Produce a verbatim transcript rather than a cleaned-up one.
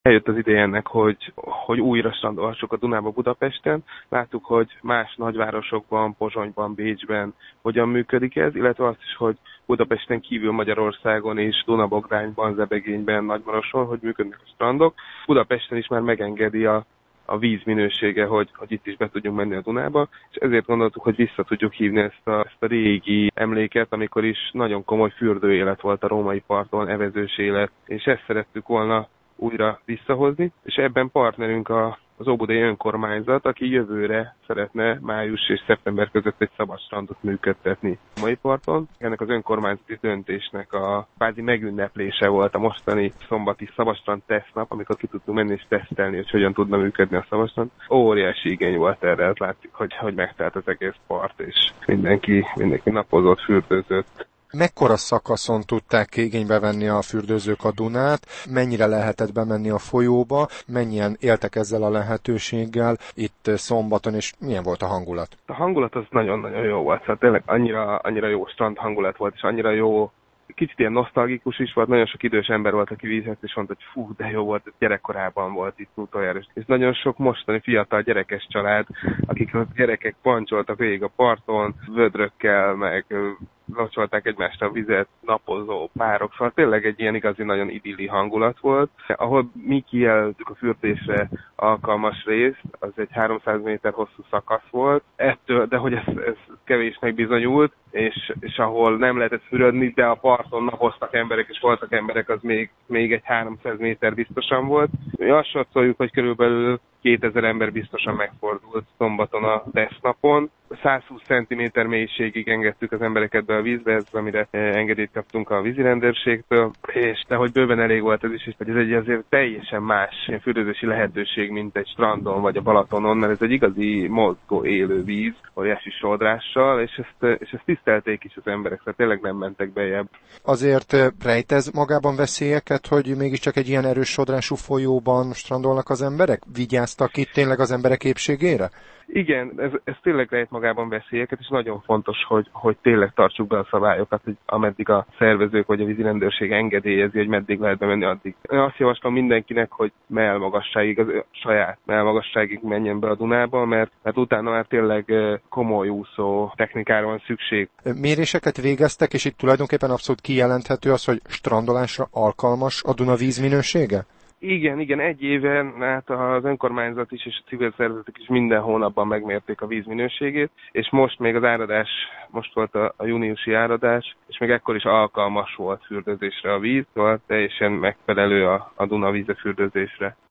Eljött az ideje ennek, hogy, hogy újra strandolhassuk a Dunába Budapesten. Láttuk, hogy más nagyvárosokban, Pozsonyban, Bécsben hogyan működik ez, illetve azt is, hogy Budapesten kívül Magyarországon is, Dunabogrányban, Zebegényben, Nagymaroson, hogy működnek a strandok. Budapesten is már megengedi a a víz minősége, hogy, hogy itt is be tudjunk menni a Dunába, és ezért gondoltuk, hogy vissza tudjuk hívni ezt a, ezt a régi emléket, amikor is nagyon komoly fürdőélet volt a római parton, evezős élet, és ezt szerettük volna újra visszahozni, és ebben partnerünk a, az óbudai önkormányzat, aki jövőre szeretne május és szeptember között egy szabad strandot működtetni a mai parton. Ennek az önkormányzati döntésnek a kvázi megünneplése volt a mostani szombati szabadstrand tesztnap, amikor ki tudtunk menni és tesztelni, hogy hogyan tudna működni a szabadstrand. Óriási igény volt erre, hát látszik, hogy, hogy megtelt az egész part, és mindenki, mindenki napozott, fürdőzött. Mekkora szakaszon tudták igénybe venni a fürdőzők a Dunát, mennyire lehetett bemenni a folyóba, mennyien éltek ezzel a lehetőséggel itt Szombaton, és milyen volt a hangulat? A hangulat az nagyon-nagyon jó volt, szóval tényleg annyira, annyira jó strand hangulat volt, és annyira jó, kicsit ilyen nosztalgikus is volt, nagyon sok idős ember volt, aki vízhez, és mondta, hogy fú, de jó volt, gyerekkorában volt itt utoljára. És nagyon sok mostani fiatal gyerekes család, akik a gyerekek pancsoltak végig a parton, vödrökkel, meg locsolták egymást a vizet, napozó párok, szóval tényleg egy ilyen igazi nagyon idilli hangulat volt. Ahol mi kijelöltük a fürdésre alkalmas részt, az egy háromszáz méter hosszú szakasz volt, ettől, de hogy ez, ez kevésnek bizonyult, és, és ahol nem lehetett fürödni, de a parton napoztak emberek, és voltak emberek, az még, még egy háromszáz méter biztosan volt. Mi azt satszoljuk, hogy körülbelül kétezer ember biztosan megfordult Szombaton a tesztnapon. százhúsz centiméter mélységig engedtük az embereket be a vízbe, ez amire engedélyt kaptunk a vízirendőrségtől, és de hogy bőven elég volt ez is, és hogy ez egy azért teljesen más fürdőzési lehetőség, mint egy strandon vagy a Balatonon, mert ez egy igazi mozgó élő víz, óriási sodrással, és ezt, és ezt tisztelték is az emberek, tehát tényleg nem mentek bejebb. Azért rejtez magában veszélyeket, hogy mégiscsak egy ilyen erős sodrású folyóban strandolnak az emberek? Vigyáztak itt tényleg az emberek épségére? Igen, ez, ez tényleg rejt magában veszélyeket, és nagyon fontos, hogy, hogy tényleg tartsuk be a szabályokat, hogy ameddig a szervezők vagy a vízirendőrség engedélyezi, hogy meddig lehet bemenni, addig. Én azt javaslom mindenkinek, hogy mellmagasságig, az saját mellmagasságig menjen be a Dunába, mert, mert utána már tényleg komoly úszó technikára van szükség. Méréseket végeztek, és itt tulajdonképpen abszolút kijelenthető az, hogy strandolásra alkalmas a Duna vízminősége? Igen, igen, egy éven hát az önkormányzat is és a civil szervezetek is minden hónapban megmérték a víz minőségét, és most még az áradás, most volt a, a júniusi áradás, és még ekkor is alkalmas volt fürdőzésre a víz, szóval teljesen megfelelő a, a Duna víze fürdőzésre.